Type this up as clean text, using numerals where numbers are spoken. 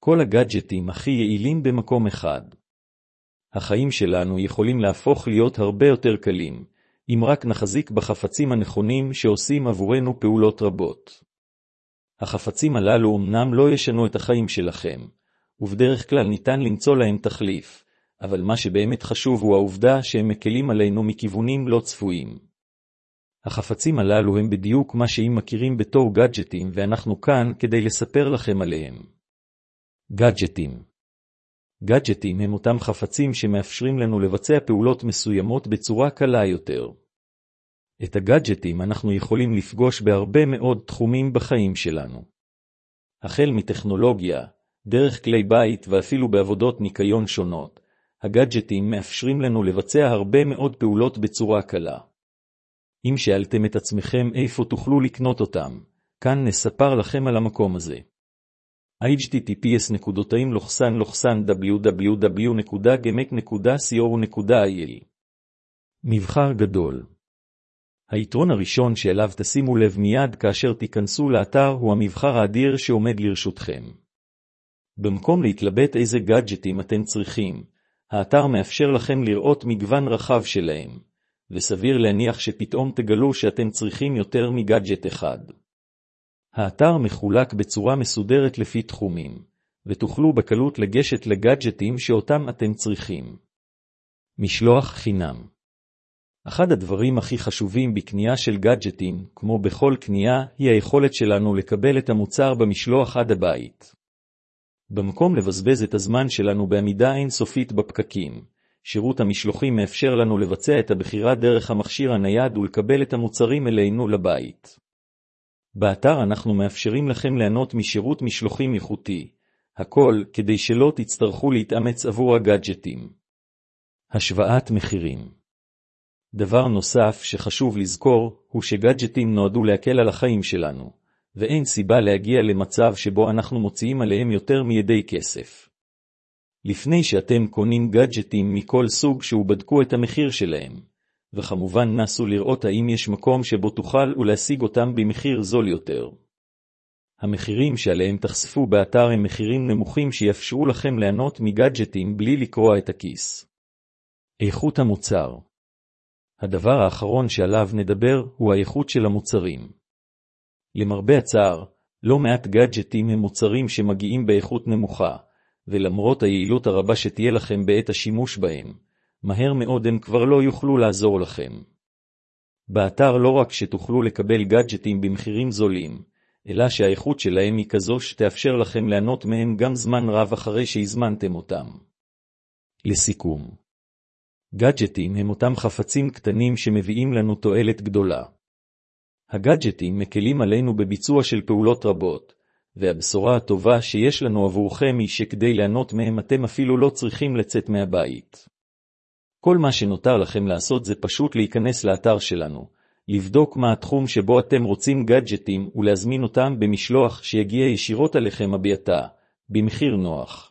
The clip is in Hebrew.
כל הגאדג'טים הכי יעילים במקום אחד. החיים שלנו יכולים להפוך להיות הרבה יותר קלים, אם רק נחזיק בחפצים הנכונים שעושים עבורנו פעולות רבות. החפצים הללו אמנם לא ישנו את החיים שלכם, ובדרך כלל ניתן למצוא להם תחליף, אבל מה שבאמת חשוב הוא העובדה שהם מקלים עלינו מכיוונים לא צפויים. החפצים הללו הם בדיוק מה שהם מכירים בתור גאדג'טים, ואנחנו כאן כדי לספר לכם עליהם. גאדג'טים. גאדג'טים הם אותם חפצים שמאפשרים לנו לבצע פעולות מסוימות בצורה קלה יותר. את הגאדג'טים אנחנו יכולים לפגוש בהרבה מאוד תחומים בחיים שלנו. החל מטכנולוגיה, דרך כלי בית ואפילו בעבודות ניקיון שונות, הגאדג'טים מאפשרים לנו לבצע הרבה מאוד פעולות בצורה קלה. אם שאלתם את עצמכם איפה תוכלו לקנות אותם, כאן נספר לכם על המקום הזה. https://www.gemek.co.il מבחר גדול. היתרון הראשון שאליו תשימו לב מיד כאשר תיכנסו לאתר הוא המבחר האדיר שעומד לרשותכם. במקום להתלבט איזה גאדג'טים אתם צריכים, האתר מאפשר לכם לראות מגוון רחב שלהם, וסביר להניח שפתאום תגלו שאתם צריכים יותר מגאדג'ט אחד. האתר מחולק בצורה מסודרת לפי תחומים, ותוכלו בקלות לגשת לגאדג'טים שאותם אתם צריכים. משלוח חינם. אחד הדברים הכי חשובים בקנייה של גאדג'טים, כמו בכל קנייה, היא היכולת שלנו לקבל את המוצר במשלוח עד הבית. במקום לבזבז את הזמן שלנו בעמידה אינסופית בפקקים, שירות המשלוחים מאפשר לנו לבצע את הבחירה דרך המכשיר הנייד ולקבל את המוצרים אלינו לבית. באתר אנחנו מאפשרים לכם ליהנות משירות משלוחים איכותי, הכל כדי שלא תצטרכו להתאמץ עבור הגאדג'טים. השוואת מחירים. דבר נוסף שחשוב לזכור הוא שגאדג'טים נועדו להקל על החיים שלנו, ואין סיבה להגיע למצב שבו אנחנו מוציאים עליהם יותר מידי כסף. לפני שאתם קונים גאדג'טים מכל סוג בדקו את המחיר שלהם, וכמובן נסו לראות האם יש מקום שבו תוכל ולהשיג אותם במחיר זול יותר. המחירים שעליהם תחשפו באתר הם מחירים נמוכים שיאפשרו לכם ליהנות מגאדג'טים בלי לקרוע את הכיס. איכות המוצר. הדבר האחרון שעליו נדבר הוא האיכות של המוצרים. למרבה הצער, לא מעט גאדג'טים הם מוצרים שמגיעים באיכות נמוכה, ולמרות היעילות הרבה שתהיה לכם בעת השימוש בהם, מהר מאוד הם כבר לא יוכלו לעזור לכם. באתר לא רק שתוכלו לקבל גאדג'טים במחירים זולים, אלא שהאיכות שלהם היא כזו שתאפשר לכם ליהנות מהם גם זמן רב אחרי שהזמנתם אותם. לסיכום, גאדג'טים הם אותם חפצים קטנים שמביאים לנו תועלת גדולה. הגאדג'טים מקלים עלינו בביצוע של פעולות רבות, והבשורה הטובה שיש לנו עבורכם היא שכדי ליהנות מהם אתם אפילו לא צריכים לצאת מהבית. כל מה שנותר לכם לעשות זה פשוט להיכנס לאתר שלנו, לבדוק מה התחום שבו אתם רוצים גאדג'טים ולהזמין אותם במשלוח שיגיע ישירות עליכם הביתה, במחיר נוח.